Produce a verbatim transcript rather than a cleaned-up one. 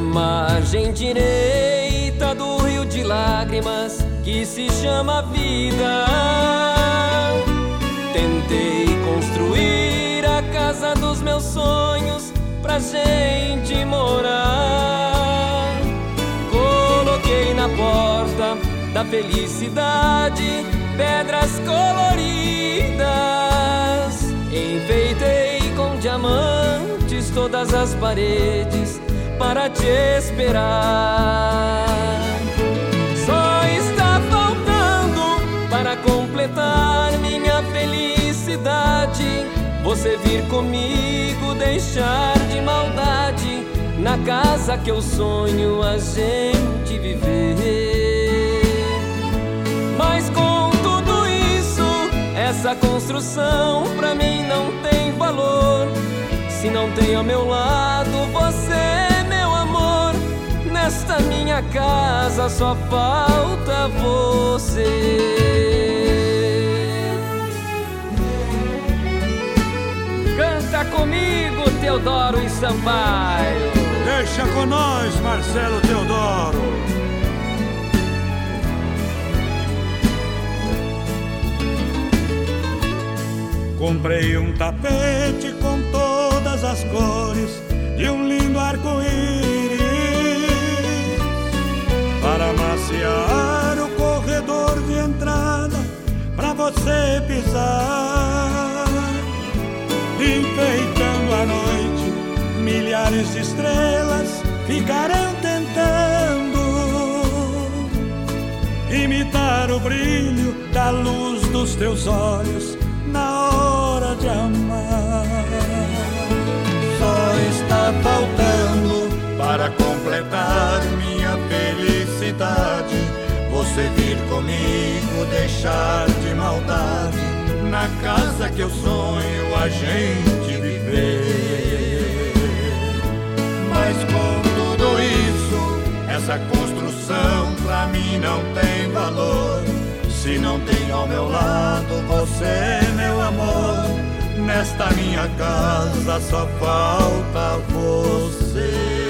Na margem direita do rio de lágrimas que se chama vida, tentei construir a casa dos meus sonhos pra gente morar. Coloquei na porta da felicidade pedras coloridas, enfeitei com diamantes todas as paredes para te esperar. Só está faltando para completar minha felicidade você vir comigo, deixar de maldade na casa que eu sonho a gente viver. Mas com tudo isso, essa construção pra mim não tem valor se não tem ao meu lado você, meu amor. Nesta minha casa só falta você. Canta comigo, Teodoro e Sampaio. Deixa com nós, Marcelo Teodoro. Comprei um tapete com todas as cores de um lindo arco-íris para maciar o corredor de entrada pra você pisar. Enfeitando a noite, milhares de estrelas ficarão tentando imitar o brilho da luz dos teus olhos na hora de amar. Só está faltando para completar minha felicidade você vir comigo, deixar de maldade na casa que eu sonho a gente viver. Mas com tudo isso, essa construção pra mim não tem valor se não tem ao meu lado você, meu amor. Nesta minha casa só falta você.